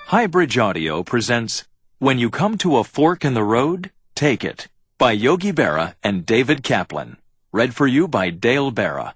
Highbridge Audio presents When You Come to a Fork in the Road, Take It by Yogi Berra and David Kaplan. Read for you by Dale Berra.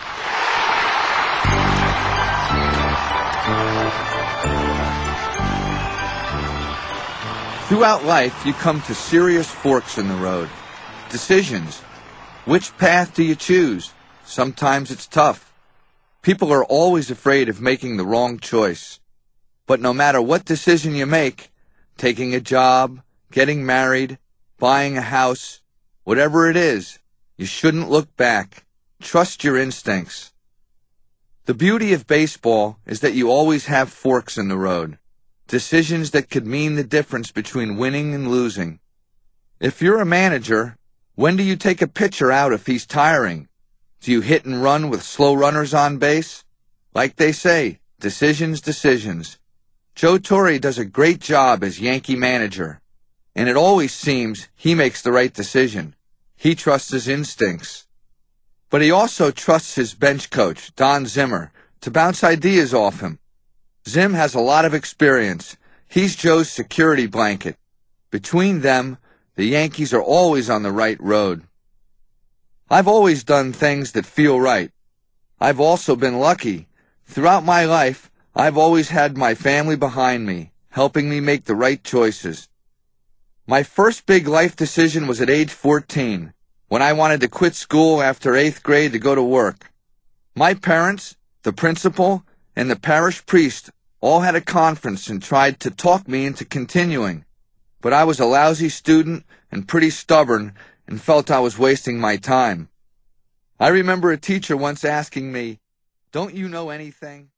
Throughout life, you come to serious forks in the road. Decisions. Which path do you choose? Sometimes it's tough. People are always afraid of making the wrong choice. But no matter what decision you make, taking a job, getting married, buying a house, whatever it is, you shouldn't look back. Trust your instincts. The beauty of baseball is that you always have forks in the road. Decisions that could mean the difference between winning and losing. If you're a manager, when do you take a pitcher out if he's tiring? Do you hit and run with slow runners on base? Like they say, decisions. Joe Torre does a great job as Yankee manager, and it always seems he makes the right decision. He trusts his instincts. But he also trusts his bench coach, Don Zimmer, to bounce ideas off him. Zim has a lot of experience. He's Joe's security blanket. Between them, the Yankees are always on the right road. I've always done things that feel right. I've also been lucky. Throughout my life, I've always had my family behind me, helping me make the right choices. My first big life decision was at age 14, when I wanted to quit school after 8th grade to go to work. My parents, the principal, and the parish priest all had a conference and tried to talk me into continuing. But I was a lousy student and pretty stubborn and felt I was wasting my time. I remember a teacher once asking me, "Don't you know anything?"